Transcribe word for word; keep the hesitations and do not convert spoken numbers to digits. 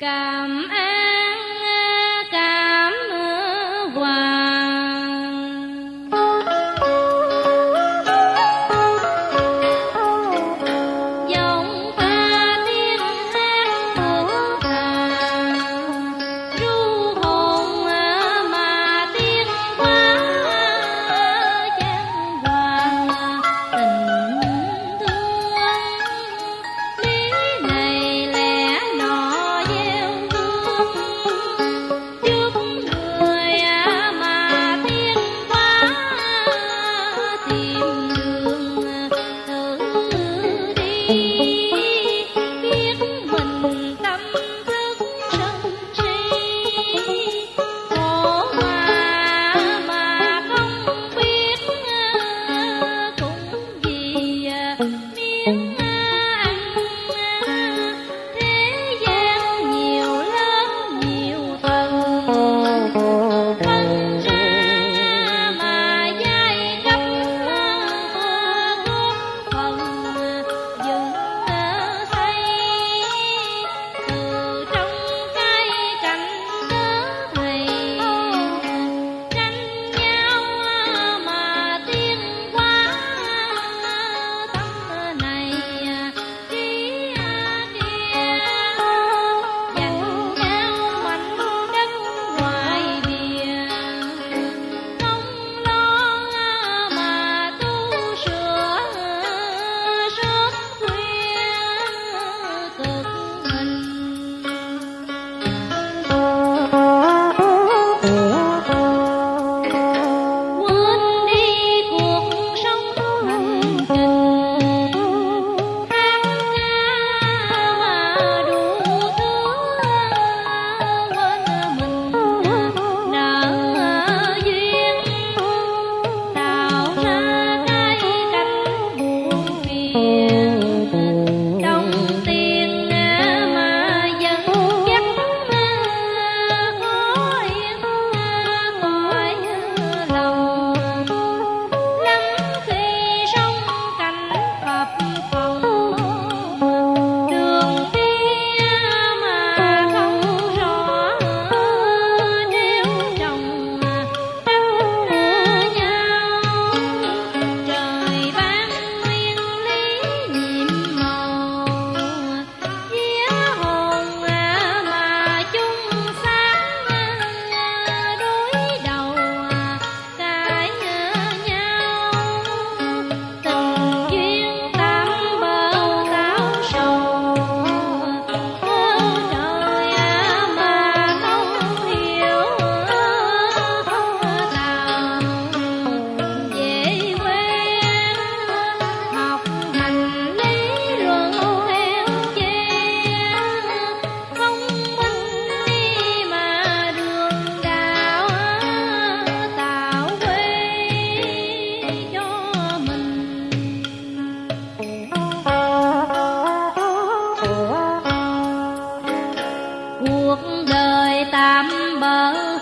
Cảm an cảm hoàng, giọng ca tiếng hát của thà ru hồn mà tiếng quá chan hòa tình thương. Lý này lẽ nọ gieo hương giúp người mà tiên quá tìm đường tự đi, biết mình tâm thức sân si khổ mà mà không biết cũng vì miếng ăn. Thế gian nhiều lớn nhiều tầng, phân ra mà giai cấp góp phần dựng xây. Từ trong cái cảnh tớ thầy tranh nhau mà tiên quá tâm này trí kia, dành nhau mảnh đất ngoài biển, không lo mà tu sửa sớm khuya cực hình. Quên đi cuộc sống hành trình, hát ca mà đủ thứ, quên mình nợ duyên, tạo ra cái cảnh buồn phiền. Đồng tiền mà dẫn dắt khó yên cõi lòng, lắm khi sông cảnh phập phồng, đường đi mà không rõ, nếu chồng trách nhau. Trời ban nguyên lý nhiệm màu, vía hồn mà chung sáng, đối đầu cãi nhau. Tình duyên tạm bỡ tạo sầu, ôi trời mà không hiểu không nào dễ quen. Học hành lý luận theo chen, không minh đi mà đường đạo tạo quê cho mình. Cuộc đời tạm bỡ